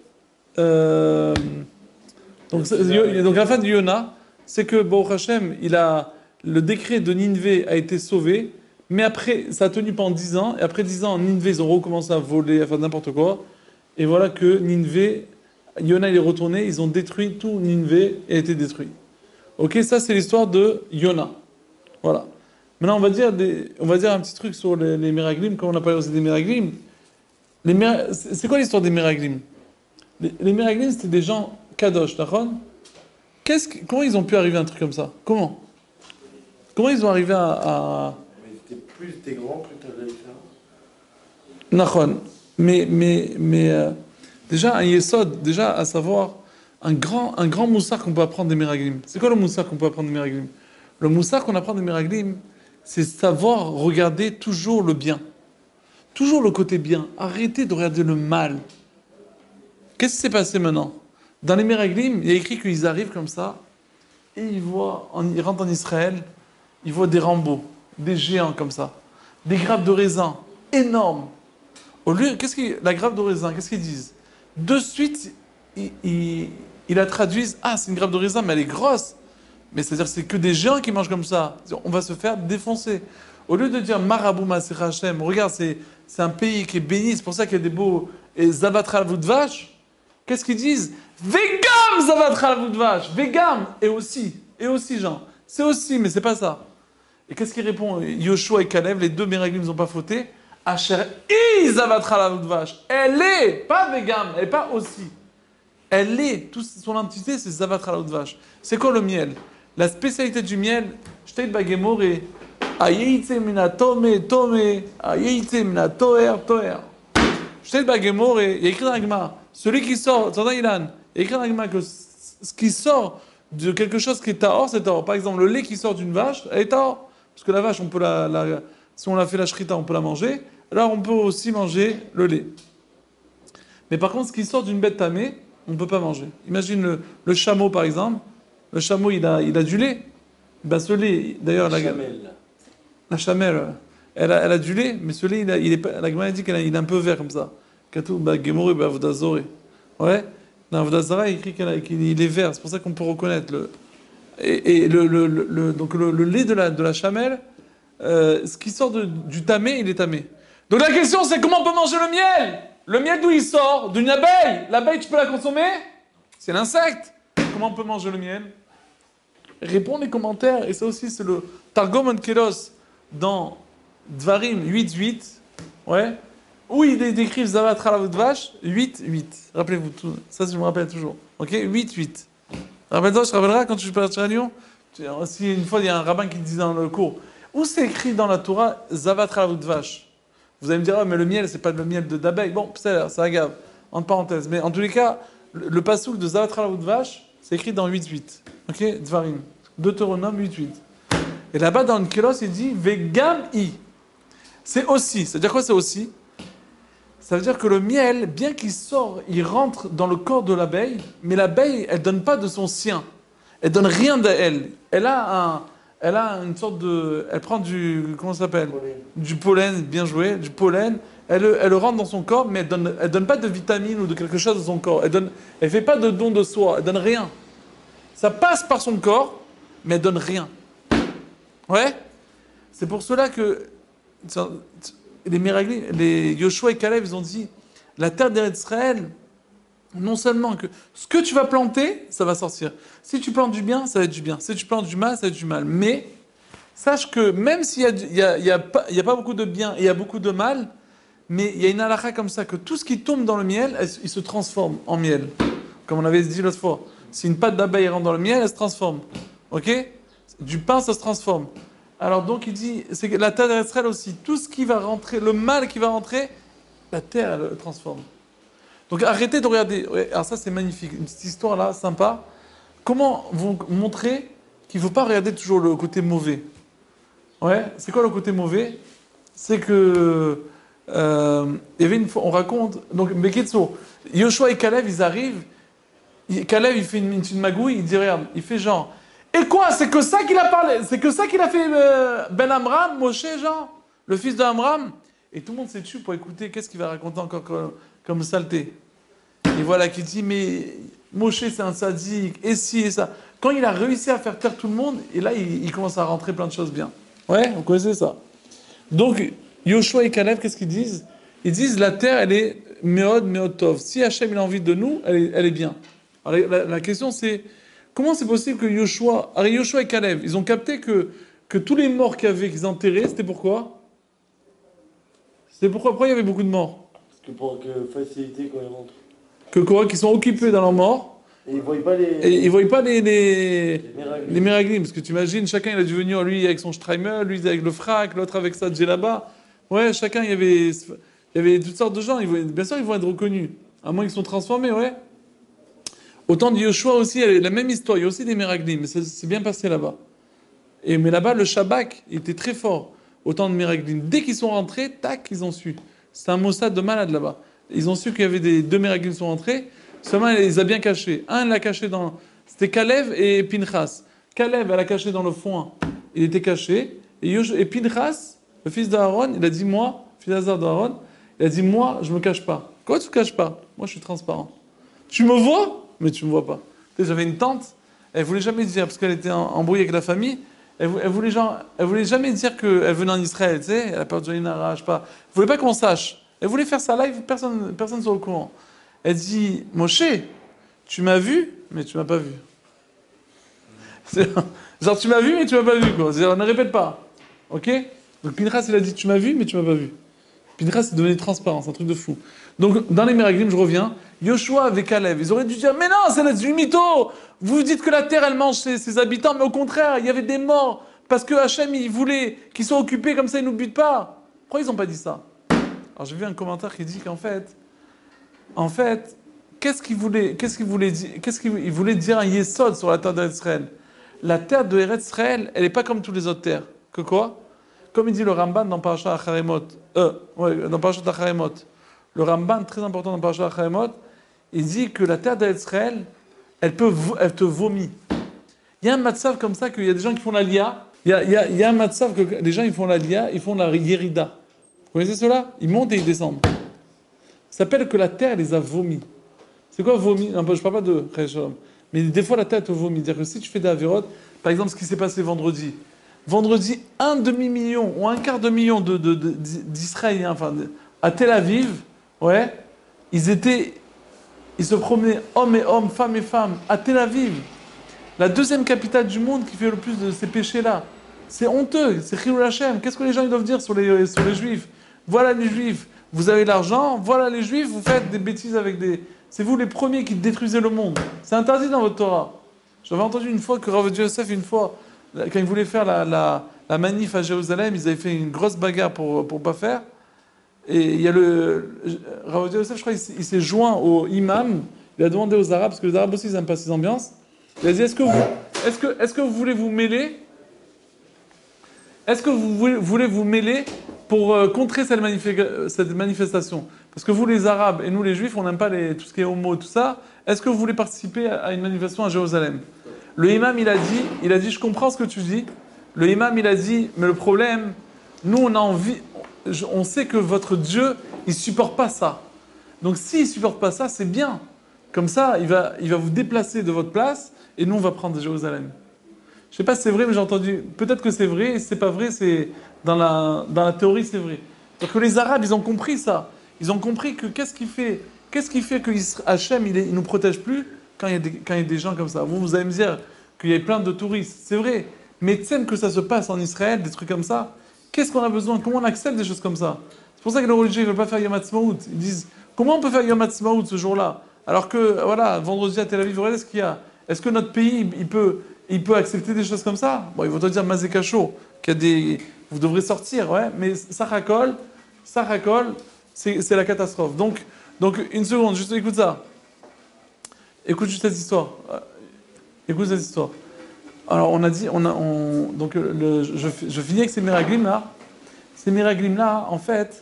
Euh, donc, c'est- Yo- donc, la fin de Yona, c'est que Baruch Hashem, il a, le décret de Ninvé a été sauvé, mais après, ça a tenu pendant dix ans, et après dix ans, Ninvé, ils ont recommencé à voler, à faire n'importe quoi, et voilà que Ninvé, Yona, il est retourné, ils ont détruit tout Ninvé et a été détruit. Ok, ça c'est l'histoire de Yona. Voilà. Maintenant, on va dire, des, on va dire un petit truc sur les, les Meraglim, comme on a parlé aussi des Meraglim. Les Mer- c'est c'est quoi l'histoire des Meraglim? Les, les Meraglim, c'était des gens kadosh, d'accord? Qu'est-ce que- Comment ils ont pu arriver à un truc comme ça? Comment? Comment ils ont arrivé à... à... Mais t'es- plus t'es grand, plus t'as de la faire. Nachon. Mais, mais, mais euh, déjà, un yesod, déjà à savoir, un grand, un grand moussard qu'on peut apprendre des Meraglim. C'est quoi le moussard qu'on peut apprendre des Meraglim? Le moussard qu'on apprend des Meraglim, c'est savoir regarder toujours le bien. Toujours le côté bien. Arrêtez de regarder le mal. Qu'est-ce qui s'est passé maintenant? Dans les Meraglim, il y a écrit qu'ils arrivent comme ça, et ils voient, en- ils rentrent en Israël, ils voient des Rambo, des géants comme ça, des grappes de raisin énormes. Au lieu, qu'est-ce qui, la grappe de raisin, qu'est-ce qu'ils disent? De suite, ils, ils, ils la traduisent, ah, c'est une grappe de raisin, mais elle est grosse. Mais c'est-à-dire que c'est que des géants qui mangent comme ça. On va se faire défoncer. Au lieu de dire Marabou Masech Hashem, regarde, c'est, c'est un pays qui est béni, c'est pour ça qu'il y a des beaux et Zavatra de vache. Qu'est-ce qu'ils disent? Vegam Zavatra de vache. Vegam. Et aussi. Et aussi, Jean. C'est aussi, mais c'est pas ça. Et qu'est-ce qu'il répond? Yoshua et Caleb, les deux Meraglim n'ont pas fauté. Asher I Zavatra de vache. Elle est, pas Vegam, elle est pas aussi. Elle est, toute son entité, c'est Zavatra de vache. C'est quoi le miel? La spécialité du miel, Shteit Bagemor et Ayeitse mina tome tome, Ayeitse mina toer toer. Shteit Bagemor et il y a écrit dans l'Agma, celui qui sort, Tzadok Ilan, il y a écrit dans l'Agma que ce qui sort de quelque chose qui est tahor, c'est tahor. Par exemple, le lait qui sort d'une vache, elle est tahor. Parce que la vache, on peut la, la, si on la fait la shrita, on peut la manger. Alors on peut aussi manger le lait. Mais par contre, ce qui sort d'une bête tamée, on ne peut pas manger. Imagine le, le chameau, par exemple. Le chameau, il a, il a du lait. Ben, ce lait, d'ailleurs, la, Chamel, là. la chamelle, elle a, elle a du lait, mais ce lait, il, a, il est pas, la Gemara dit qu'il a- il est un peu vert comme ça. Katou, bah, Gemoré, bah, Vodazoré. Ouais. Dans Vodazara, il écrit qu'il a- qu'il- il est vert. C'est pour ça qu'on peut reconnaître le. Et, et le, le, le, le- donc le, le lait de la, de la chamelle, euh, ce qui sort de- du tamé, il est tamé. Donc la question, c'est comment on peut manger le miel? Le miel d'où il sort? D'une abeille. L'abeille, tu peux la consommer? C'est l'insecte. Comment on peut manger le miel? Réponds les commentaires. Et ça aussi, c'est le Targum Onkelos dans Dvarim huit huit. Ouais. Où ils dé- décrivent Zavatra la vache huit huit. Rappelez-vous tout. Ça, je me rappelle toujours. Ok? huit huit. Rappelle-toi, je te rappellerai quand tu partiras à Lyon. Tu- Si une fois, il y a un rabbin qui te dit dans le cours, où c'est écrit dans la Torah Zavatra la vache? Vous allez me dire, ah, mais le miel, c'est pas le miel de d'abeille. Bon, c'est ça agave. Entre parenthèses. Mais en tous les cas, le, le pasouk de Zavatra la vache, c'est écrit dans huit huit. Ok? Dvarim. Deutéronome huit huit. Et là-bas, dans le Kélos, il dit Vegam i. C'est aussi. C'est-à-dire quoi, c'est aussi? Ça veut dire que le miel, bien qu'il sort, il rentre dans le corps de l'abeille, mais l'abeille, elle donne pas de son sien. Elle donne rien d'elle. Elle a un, elle a une sorte de, elle prend du, comment ça s'appelle? Pollen. Du pollen, bien joué, du pollen. Elle, le- elle le rentre dans son corps, mais elle donne, elle donne pas de vitamines ou de quelque chose dans son corps. Elle donne, elle fait pas de don de soi. Elle donne rien. Ça passe par son corps, mais elle donne rien. Ouais. C'est pour cela que les Meraglim, les Yoshua et Caleb, ils ont dit, la terre d'Israël, non seulement que ce que tu vas planter, ça va sortir. Si tu plantes du bien, ça va être du bien. Si tu plantes du mal, ça va être du mal. Mais sache que même s'il y a, du- il y a, il y a pas, il y a pas beaucoup de bien et il y a beaucoup de mal, mais il y a une halakha comme ça, que tout ce qui tombe dans le miel, elle- il se transforme en miel. Comme on avait dit l'autre fois. Si une pâte d'abeille rentre dans le miel, elle se transforme. Ok? Du pain, ça se transforme. Alors donc il dit, c'est que la terre d'Israël aussi, tout ce qui va rentrer, le mal qui va rentrer, la terre, elle le transforme. Donc arrêtez de regarder. Ouais, alors ça, c'est magnifique. Une petite histoire là, sympa. Comment vous montrer qu'il ne faut pas regarder toujours le côté mauvais. Ouais, c'est quoi le côté mauvais? C'est que euh, il y avait une fois, on raconte, donc Beketso, Yoshua et Caleb, ils arrivent. Il- Caleb, il fait une, une magouille, il dit regarde, il fait genre. Et quoi? C'est que ça qu'il a parlé, c'est que ça qu'il a fait euh, Ben Amram, Moshe, genre, le fils d'Amram. Et tout le monde s'est tué pour écouter qu'est-ce qu'il va raconter encore comme, comme saleté. Et voilà qui dit mais Moshe c'est un sadique, et ci et ça. Quand il a réussi à faire taire tout le monde, et là il, il commence à rentrer plein de choses bien. Ouais, vous connaissez ça. Donc Yoshua et Caleb, qu'est-ce qu'ils disent? Ils disent la terre elle est meod, meod tov. Si Hachem il a envie de nous, elle est, elle est bien. Alors, la, la question c'est comment c'est possible que Yoshua, alors Yoshua et Caleb, ils ont capté que, que tous les morts qu'il y avait, qu'ils enterraient, c'était pourquoi? C'était pourquoi, pourquoi il y avait beaucoup de morts? Parce que pour que faciliter quand ils rentrent. Que quoi? Qu'ils sont occupés dans leur mort. Et ils voient pas les. Et ils ne voyaient pas les, les, les miracles. les miracles. Parce que tu imagines, chacun il a dû venir, lui avec son Streimer, lui avec le frac, l'autre avec sa djellaba. Ouais, chacun, il y avait, il y avait toutes sortes de gens. Ils vont, bien sûr, ils vont être reconnus. À moins qu'ils sont transformés, ouais. Autant de Yoshua aussi, il y a la même histoire. Il y a aussi des miracles, mais c'est c'est bien passé là-bas. Et, mais là-bas, le Shabbat, il était très fort. Autant de miracles. Dès qu'ils sont rentrés, tac, ils ont su. C'est un Mossad de malade là-bas. Ils ont su qu'il y avait des deux miracles qui sont rentrés. Seulement, il les a bien cachés. Un, il l'a caché dans... C'était Caleb et Pinchas. Caleb, elle l'a caché dans le foin. Il était caché. Et, Yosh... et Pinchas, le fils d'Aaron, il a dit, moi, fils d'Aaron, il a dit, moi, je me cache pas. Quoi, tu te caches pas? Moi, je suis transparent. Tu me vois, mais tu me vois pas. Tu sais, j'avais une tante, elle voulait jamais dire, parce qu'elle était embrouillée avec la famille, elle, elle, voulait, genre, elle voulait jamais dire qu'elle venait en Israël, tu sais, elle a peur de Jolinara, je sais pas. Elle voulait pas qu'on sache. Elle voulait faire ça live, personne personne soit au courant. Elle dit, Moshe, tu m'as vu, mais tu m'as pas vu. Genre, tu m'as vu, mais tu m'as pas vu, quoi. C'est-à-dire, ne répète pas. Ok? Donc, Pinchas, il a dit, tu m'as vu, mais tu m'as pas vu. Pinchas, c'est devenu transparent, c'est un truc de fou. Donc, dans les miracles, je reviens. Yoshua avec Caleb, ils auraient dû dire, mais non, c'est du mytho. Vous dites que la terre, elle mange ses, ses habitants, mais au contraire, il y avait des morts. Parce que Hachem, il voulait qu'ils soient occupés, comme ça, ils ne nous butent pas. Pourquoi ils n'ont pas dit ça? Alors, j'ai vu un commentaire qui dit qu'en fait, en fait, qu'est-ce qu'il voulait, qu'est-ce qu'il voulait dire, qu'est-ce qu'il il voulait dire un yesod sur la terre d'Israël? La terre de Eretz Israël, elle n'est pas comme toutes les autres terres. Que quoi? Comme il dit le Ramban dans Parashat Acharemot, euh, ouais, dans Parashat Acharemot, le Ramban, très important dans Parashat Acharemot, il dit que la terre d'Eretz Israël, elle, peut, elle te vomit. Il y a un matzav comme ça, qu'il y a des gens qui font la lia. Il y a, il y a, il y a un matzav que les gens ils font la lia, ils font la yerida. Vous connaissez cela? Ils montent et ils descendent. Ça s'appelle que la terre les a vomis. C'est quoi vomi? Non, je ne parle pas de Shalom. Mais des fois la terre te vomit. C'est-à-dire que si tu fais des avérotes, par exemple ce qui s'est passé vendredi, vendredi, un demi-million ou un quart de million de, de, de, d'Israéliens, enfin, à Tel Aviv, ouais, ils étaient, ils se promenaient, hommes et hommes, femmes et femmes, à Tel Aviv, la deuxième capitale du monde qui fait le plus de ces péchés-là. C'est honteux, c'est Chilul Hashem. Qu'est-ce que les gens ils doivent dire sur les, sur les Juifs? Voilà les Juifs, vous avez l'argent, voilà les Juifs, vous faites des bêtises avec des... C'est vous les premiers qui détruisez le monde. C'est interdit dans votre Torah. J'avais entendu une fois que Rav Yosef, une fois, quand ils voulaient faire la, la, la manif à Jérusalem, ils avaient fait une grosse bagarre pour ne pas faire. Et il y a le... Rav Yosef, je crois, il s'est joint au imam, il a demandé aux Arabes, parce que les Arabes aussi, ils n'aiment pas ces ambiances. Il a dit, est-ce que vous, est-ce que, est-ce que vous voulez vous mêler? Est-ce que vous voulez, voulez vous mêler pour euh, contrer cette, manif- cette manifestation? Parce que vous, les Arabes, et nous, les Juifs, on n'aime pas les, tout ce qui est homo, tout ça. Est-ce que vous voulez participer à une manifestation à Jérusalem? Le imam, il a dit, il a dit, je comprends ce que tu dis. Le imam, il a dit, mais le problème, nous, on a envie, on sait que votre Dieu, il ne supporte pas ça. Donc, s'il ne supporte pas ça, c'est bien. Comme ça, il va, il va vous déplacer de votre place, et nous, on va prendre Jérusalem. Je ne sais pas si c'est vrai, mais j'ai entendu. Peut-être que c'est vrai, et si c'est pas vrai, c'est dans la, dans la théorie, c'est vrai. Donc que les Arabes, ils ont compris ça. Ils ont compris que qu'est-ce qui fait, qu'est-ce qui fait que Hachem, il, il nous protège plus quand il y a des, quand il y a des gens comme ça. Vous, vous allez me dire qu'il y a plein de touristes, c'est vrai. Mais tu sais que ça se passe en Israël, des trucs comme ça. Qu'est-ce qu'on a besoin? Comment on accepte des choses comme ça? C'est pour ça que les religieux ne veulent pas faire Yom Ha'atzmaut. Ils disent comment on peut faire Yom Ha'atzmaut ce jour-là? Alors que voilà, vendredi à Tel Aviv, regardez ce qu'il y a. Est-ce que notre pays, il peut il peut accepter des choses comme ça. Bon, il va te dire Mazé Kacho, qu'il y a des. Vous devrez sortir, ouais, mais ça racole, ça racole, c'est c'est la catastrophe. Donc, donc, une seconde, juste écoute ça. Écoute juste cette histoire. Euh, Écoute cette histoire. Alors, on a dit, on a, on, donc, le, je, je finis avec ces miraglim là. Ces miraglim là, en fait,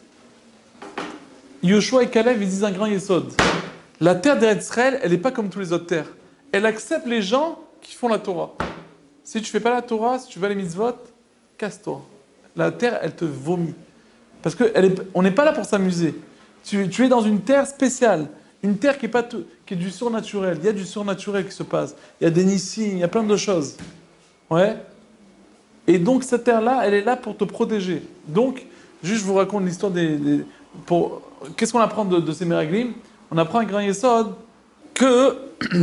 Yoshua et Caleb, ils disent un grand yesod. La terre d'Israël, elle n'est pas comme toutes les autres terres. Elle accepte les gens qui font la Torah. Si tu fais pas la Torah, si tu vas les mitzvot, casse-toi. La terre, elle te vomit. Parce qu'on n'est pas là pour s'amuser. Tu, tu es dans une terre spéciale. Une terre qui est, pas tout, qui est du surnaturel. Il y a du surnaturel qui se passe. Il y a des nissim, il y a plein de choses. Ouais. Et donc, cette terre-là, elle est là pour te protéger. Donc, juste, je vous raconte l'histoire des... des pour, qu'est-ce qu'on apprend de, de ces miraglim? On apprend un grand yesod que...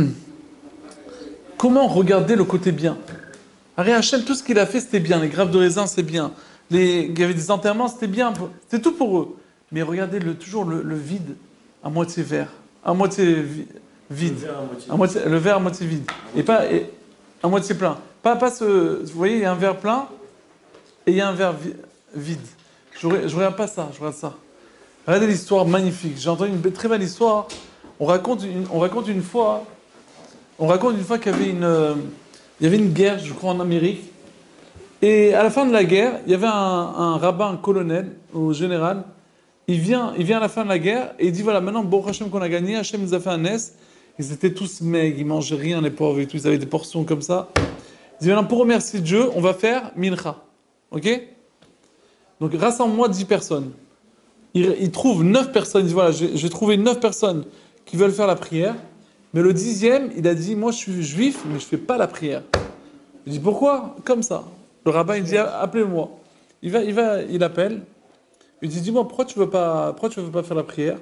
comment regarder le côté bien? Harry Hachem, tout ce qu'il a fait, c'était bien. Les grappes de raisin, c'est bien. Les... Il y avait des enterrements, c'était bien. C'était tout pour eux. Mais regardez le, toujours le, le vide à moitié vert. À moitié vi... vide. Le verre à moitié, à moitié, le verre à moitié vide. À et moitié pas et, à moitié plein. Pas, pas ce... Vous voyez, il y a un verre plein et il y a un verre vi... vide. Je ne regarde pas ça, je regarde ça. Regardez l'histoire magnifique. J'ai entendu une très belle histoire. On raconte une, on raconte une fois... On raconte une fois qu'il y avait une, euh, il y avait une guerre, je crois, en Amérique. Et à la fin de la guerre, il y avait un, un rabbin, un colonel, ou général. Il vient, il vient à la fin de la guerre et il dit, voilà, maintenant, bon Hachem qu'on a gagné, Hachem nous a fait un S. Ils étaient tous maigres, ils mangeaient rien, les pauvres et tout, ils avaient des portions comme ça. Il dit, maintenant, pour remercier Dieu, on va faire mincha. Ok? Donc, rassemble-moi dix personnes. Il, il trouve neuf personnes, il dit, voilà, j'ai, j'ai trouvé neuf personnes qui veulent faire la prière. Mais le dixième, il a dit, moi je suis juif, mais je ne fais pas la prière. Il dit, pourquoi? Comme ça. Le rabbin, il dit, appelez-moi. Il va, il va, il appelle. Il dit, dis-moi, pourquoi tu ne veux pas, pourquoi tu veux pas faire la prière?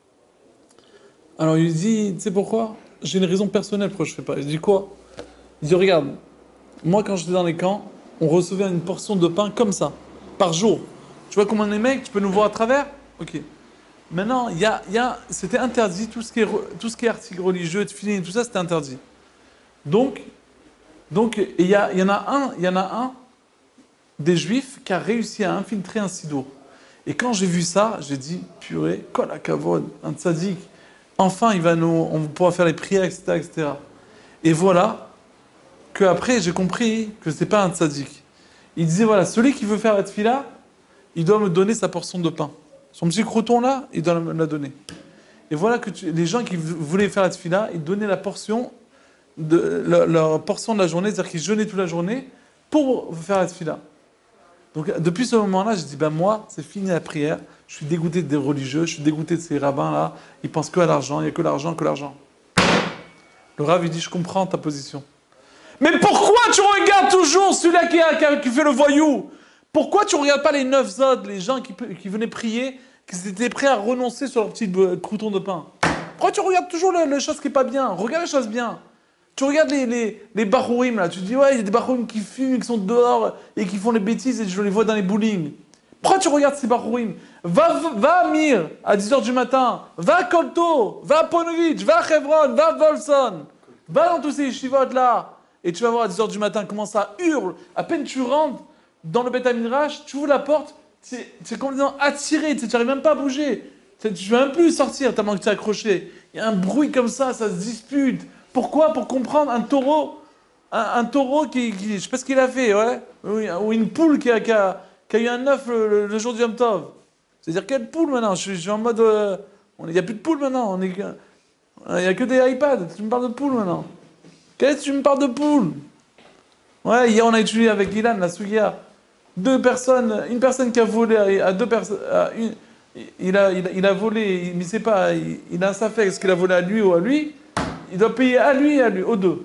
Alors il lui dit, tu sais pourquoi? J'ai une raison personnelle pourquoi je ne fais pas. Il dit, quoi? Il dit, regarde, moi quand j'étais dans les camps, on recevait une portion de pain comme ça, par jour. Tu vois comment on est mecs, tu peux nous voir à travers? Ok. Maintenant, y a, y a, c'était interdit, tout ce qui est, tout ce qui est articles religieux, tefillin, tout ça, c'était interdit. Donc, donc il y, y en a un, il y en a un des juifs qui a réussi à infiltrer un sidour. Et quand j'ai vu ça, j'ai dit, purée, kol hakavod, un tzaddik, enfin, il va nous, on pourra faire les prières, et cetera, et cetera. Et voilà que après j'ai compris que c'est pas un tzaddik. Il disait, voilà, celui qui veut faire la tefila, il doit me donner sa portion de pain. Son petit croûton là, il doit me la donner. Et voilà que tu, les gens qui voulaient faire la tefila, ils donnaient la portion de, leur, leur portion de la journée, c'est-à-dire qu'ils jeûnaient toute la journée pour faire la tefila. Donc depuis ce moment-là, j'ai dit, ben moi, c'est fini la prière, je suis dégoûté des religieux, je suis dégoûté de ces rabbins là, ils pensent que à l'argent, il n'y a que l'argent, que l'argent. Le rav, il dit, je comprends ta position. Mais pourquoi tu regardes toujours celui-là qui, a, qui fait le voyou? Pourquoi tu ne regardes pas les neuf autres, les gens qui, qui venaient prier, qui étaient prêts à renoncer sur leur petit crouton de pain? Pourquoi tu regardes toujours les, les choses qui ne sont pas bien? Regarde les choses bien. Tu regardes les, les, les barouim là, tu te dis, ouais, il y a des barouim qui fument, qui sont dehors et qui font les bêtises et je les vois dans les bowling. Pourquoi tu regardes ces barouim? Va, va à Mir à dix heures du matin, va à Kolto, va à Ponovitch, va à Hebron, va à Volson, va dans tous ces yeshivot là et tu vas voir à dix heures du matin comment ça hurle. À peine tu rentres dans le Beth Midrash, tu ouvres la porte, tu es complètement attiré, tu n'arrives même pas à bouger. Tu ne veux même plus sortir tellement que tu es accroché. Il y a un bruit comme ça, ça se dispute. Pourquoi? Pour comprendre un taureau, un, un taureau qui, qui, je sais pas ce qu'il a fait, ouais, ou une poule qui a, qui a, qui a eu un œuf le, le, le jour du Yom Tov. C'est-à-dire quelle poule maintenant? Je, je suis en mode, euh, il n'y a plus de poule maintenant. Il n'y a que des iPads. Tu me parles de poule maintenant? Qu'est-ce que tu me parles de poule? Ouais, hier on a étudié avec Ilan la Sugia. Deux personnes, une personne qui a volé à deux personnes, il a, il, a, il a volé, il ne sait pas, il, il a un safek, est-ce qu'il a volé à lui ou à lui? Il doit payer à lui et à lui, aux deux.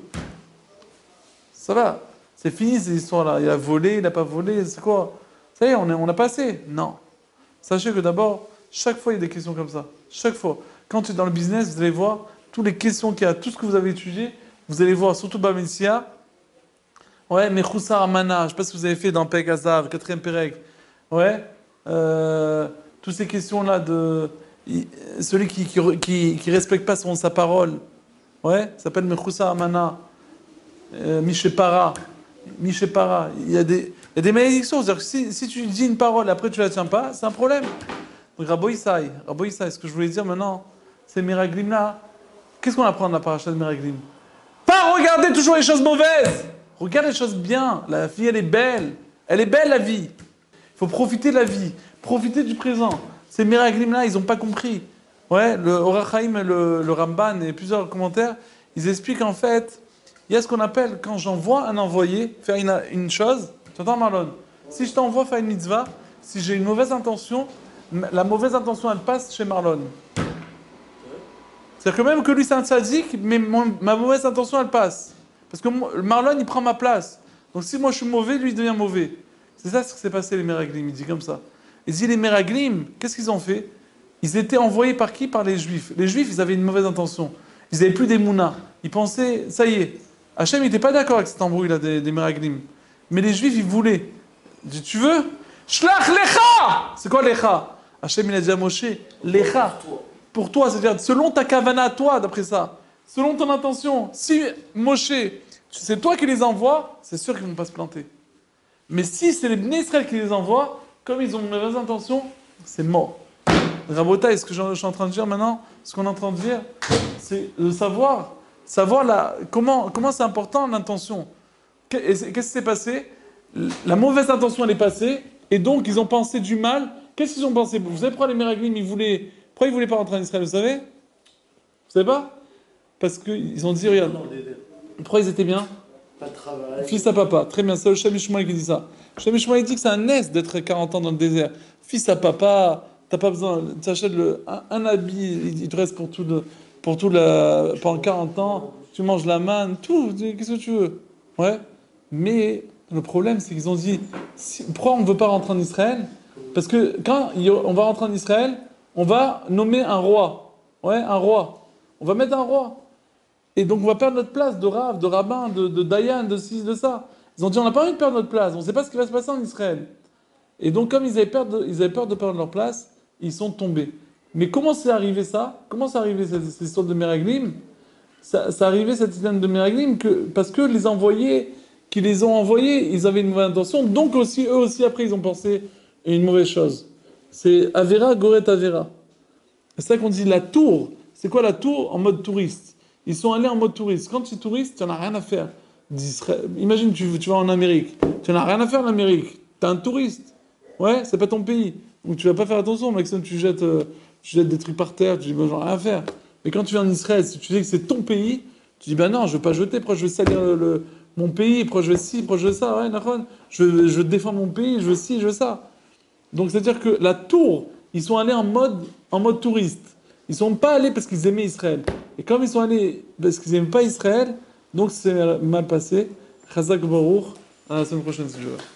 Ça va, c'est fini ces histoires-là. Il a volé, il n'a pas volé, c'est quoi? Ça y est, on, est, on a passé. Non. Sachez que d'abord, chaque fois il y a des questions comme ça. Chaque fois. Quand tu es dans le business, vous allez voir toutes les questions qu'il y a, tout ce que vous avez étudié, vous allez voir, surtout Bamessia. Ouais, mais Khoussar Amana, je ne sais pas ce que vous avez fait dans Pek Azav, quatrième Pérec. Ouais, euh, toutes ces questions-là de celui qui qui, qui, qui respecte pas son, sa parole. Ouais, ça s'appelle Mechoussar Amana. euh, Michepara, Michepara. Il y a des, il y a des malédictions. C'est-à-dire que si, si tu dis une parole et après tu la tiens pas, c'est un problème. Donc Rabbi Issaï, Rabbi Issaï, ce que je voulais dire maintenant, c'est Meraglim là. Qu'est-ce qu'on apprend de la paracha de Meraglim? Pas regarder toujours les choses mauvaises. Regarde les choses bien. La vie, elle est belle. Elle est belle, la vie. Il faut profiter de la vie. Profiter du présent. Ces Meraglim là, ils n'ont pas compris. Ouais, le Orach Chaim, le, le Ramban et plusieurs commentaires, ils expliquent en fait, il y a ce qu'on appelle, quand j'envoie un envoyé faire une, une chose, tu entends Marlon? Si je t'envoie faire une mitzvah, si j'ai une mauvaise intention, la mauvaise intention, elle passe chez Marlon. C'est-à-dire que même que lui, c'est un tzaddik, mais mon, ma mauvaise intention, elle passe. Parce que moi, Marlon, il prend ma place. Donc si moi je suis mauvais, lui, il devient mauvais. C'est ça ce qui s'est passé, les Meraglim, il dit comme ça. Il dit, les Meraglim, qu'est-ce qu'ils ont fait? Ils étaient envoyés par qui? Par les Juifs. Les Juifs, ils avaient une mauvaise intention. Ils n'avaient plus des mounas. Ils pensaient, ça y est, Hachem n'était pas d'accord avec cette embrouille-là des, des Meraglim. Mais les Juifs, ils voulaient. Il dit, tu veux? Shlach lecha! C'est quoi lecha? Hachem, il a dit à Moshe, lecha. Pour toi, c'est-à-dire selon ta kavana à toi, d'après ça. Selon ton intention. Si Moshe, c'est toi qui les envoies, c'est sûr qu'ils ne vont pas se planter. Mais si c'est les Bnei Israël qui les envoient, comme ils ont une mauvaise intention, c'est mort. Rabotai, ce que je suis en train de dire maintenant, ce qu'on est en train de dire, c'est de savoir, savoir la, comment, comment c'est important l'intention. Qu'est-ce qui s'est passé? La mauvaise intention, elle est passée, et donc ils ont pensé du mal. Qu'est-ce qu'ils ont pensé? Vous savez pourquoi les Meraglim, ils voulaient, pourquoi ils ne voulaient pas rentrer en Israël, vous savez? Vous savez pas? Parce qu'ils ont dit, regarde, pourquoi ils étaient bien? Pas de travail. Fils à papa, très bien, c'est le Shem Ishmael qui dit ça. Le Shem Ishmael dit que c'est un S d'être quarante ans dans le désert. Fils à papa, t'as pas besoin, tu achètes le, un, un habit, il te reste pour tout, le, pour tout la, pendant quarante ans, tu manges la manne, tout, qu'est-ce que tu veux? Ouais, mais le problème c'est qu'ils ont dit, si, pourquoi on ne veut pas rentrer en Israël? Parce que quand on va rentrer en Israël, on va nommer un roi. Ouais, un roi. On va mettre un roi. Et donc on va perdre notre place de Rav, de rabbin, de, de Dayan, de ci, de ça. Ils ont dit on n'a pas envie de perdre notre place, on ne sait pas ce qui va se passer en Israël. Et donc comme ils avaient peur de, ils avaient peur de perdre leur place, ils sont tombés. Mais comment c'est arrivé ça? Comment c'est arrivé cette, cette histoire de Meraglim? Ça, ça arrivé cette histoire de Meraglim que, parce que les envoyés qui les ont envoyés, ils avaient une mauvaise intention, donc aussi eux aussi après ils ont pensé à une mauvaise chose. C'est Avera, Goret Avera. C'est ça qu'on dit la tour. C'est quoi la tour? En mode touriste. Ils sont allés en mode touriste. Quand tu es touriste, tu n'en as rien à faire. Imagine, tu, tu vas en Amérique. Tu n'en as rien à faire en Amérique. Tu es un touriste. Ouais, c'est pas ton pays. Donc tu vas pas faire attention. Maxime, tu jettes, euh, tu jettes des trucs par terre. Tu dis, ben, j'en ai rien à faire. Mais quand tu viens en Israël, si tu sais que c'est ton pays, tu dis, ben non, je veux pas jeter. Pourquoi je veux salir le, le, mon pays? Pourquoi je veux ci? Pourquoi je veux ça? Ouais, je veux, je veux défendre mon pays. Je veux ci, je veux ça. Donc c'est-à-dire que la tour, ils sont allés en mode, en mode touriste. Ils ne sont pas allés parce qu'ils aimaient Israël. Et comme ils sont allés parce qu'ils n'aiment pas Israël, donc c'est mal passé. Chazak Baruch. À la semaine prochaine, si je veux.